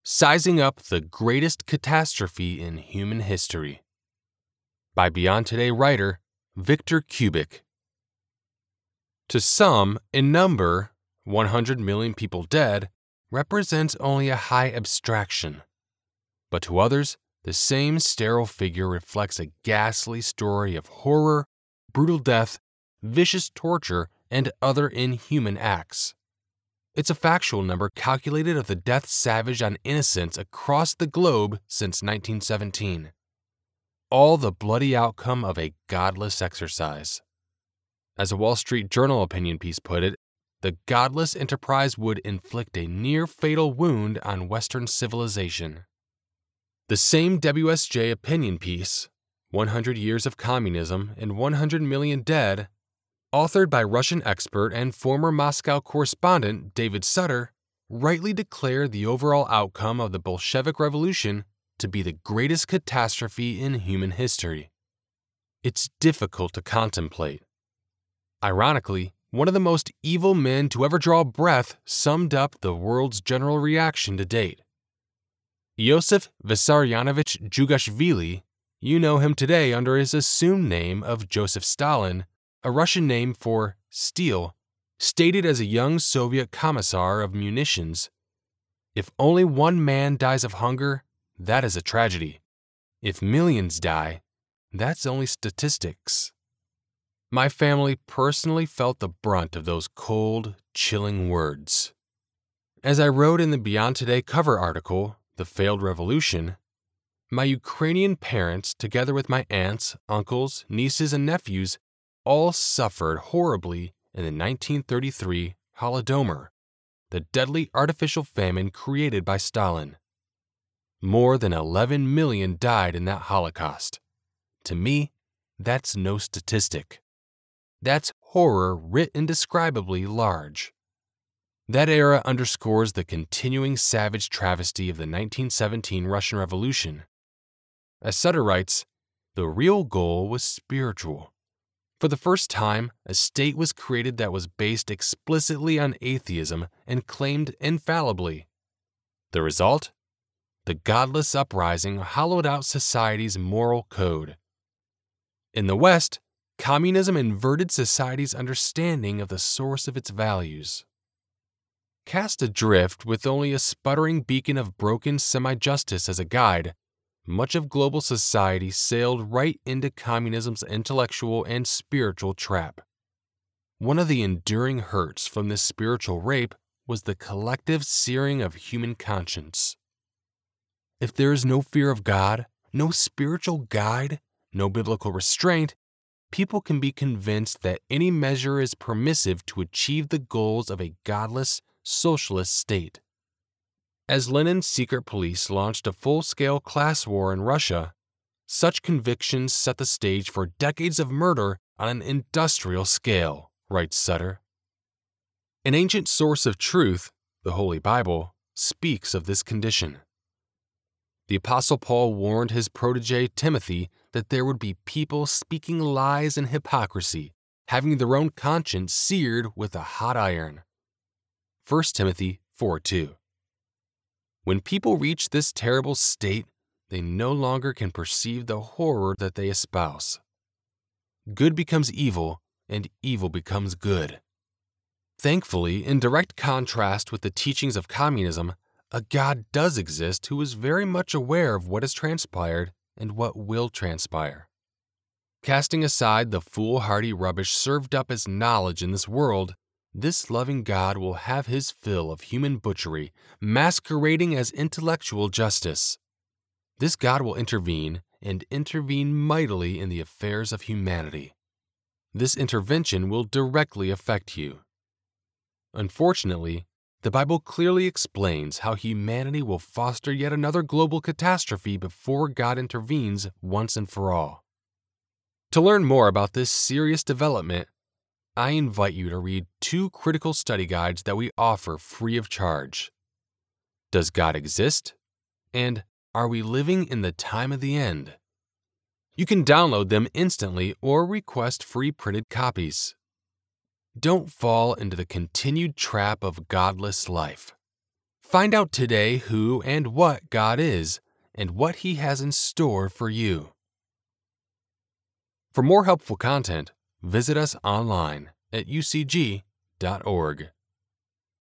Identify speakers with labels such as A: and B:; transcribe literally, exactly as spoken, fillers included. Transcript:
A: Sizing Up the Greatest Catastrophe in Human History by Beyond Today writer Victor Kubik. To some, in number, one hundred million people dead represents only a high abstraction. But to others, the same sterile figure reflects a ghastly story of horror, brutal death, vicious torture, and other inhuman acts. It's a factual number calculated of the death savaged on innocents across the globe since nineteen seventeen. All the bloody outcome of a godless exercise. As a Wall Street Journal opinion piece put it, the godless enterprise would inflict a near-fatal wound on Western civilization. The same W S J opinion piece, one hundred Years of Communism and one hundred million Dead, authored by Russian expert and former Moscow correspondent David Sutter, rightly declared the overall outcome of the Bolshevik Revolution to be the greatest catastrophe in human history. It's difficult to contemplate. Ironically, one of the most evil men to ever draw breath summed up the world's general reaction to date. Iosif Vissarionovich Djugashvili, you know him today under his assumed name of Joseph Stalin, a Russian name for steel, stated as a young Soviet commissar of munitions, "If only one man dies of hunger, that is a tragedy. If millions die, that's only statistics." My family personally felt the brunt of those cold, chilling words. As I wrote in the Beyond Today cover article, The Failed Revolution, my Ukrainian parents, together with my aunts, uncles, nieces, and nephews, all suffered horribly in the nineteen thirty-three Holodomor, the deadly artificial famine created by Stalin. More than eleven million died in that Holocaust. To me, that's no statistic. That's horror writ indescribably large. That era underscores the continuing savage travesty of the nineteen seventeen Russian Revolution. As Sutter writes, the real goal was spiritual. For the first time, a state was created that was based explicitly on atheism and claimed infallibly. The result? The godless uprising hollowed out society's moral code. In the West, communism inverted society's understanding of the source of its values. Cast adrift with only a sputtering beacon of broken semi-justice as a guide, much of global society sailed right into communism's intellectual and spiritual trap. One of the enduring hurts from this spiritual rape was the collective searing of human conscience. If there is no fear of God, no spiritual guide, no biblical restraint, people can be convinced that any measure is permissive to achieve the goals of a godless, socialist state. As Lenin's secret police launched a full-scale class war in Russia, such convictions set the stage for decades of murder on an industrial scale, writes Sutter. An ancient source of truth, the Holy Bible, speaks of this condition. The Apostle Paul warned his protege Timothy that there would be people speaking lies and hypocrisy, having their own conscience seared with a hot iron. First Timothy four two. When people reach this terrible state, they no longer can perceive the horror that they espouse. Good becomes evil, and evil becomes good. Thankfully, in direct contrast with the teachings of communism, a God does exist who is very much aware of what has transpired and what will transpire. Casting aside the foolhardy rubbish served up as knowledge in this world, this loving God will have his fill of human butchery, masquerading as intellectual justice. This God will intervene, and intervene mightily in the affairs of humanity. This intervention will directly affect you. Unfortunately, the Bible clearly explains how humanity will foster yet another global catastrophe before God intervenes once and for all. To learn more about this serious development, I invite you to read two critical study guides that we offer free of charge. Does God exist? And Are we living in the time of the end? You can download them instantly or request free printed copies. Don't fall into the continued trap of godless life. Find out today who and what God is and what He has in store for you. For more helpful content, visit us online at u c g dot org.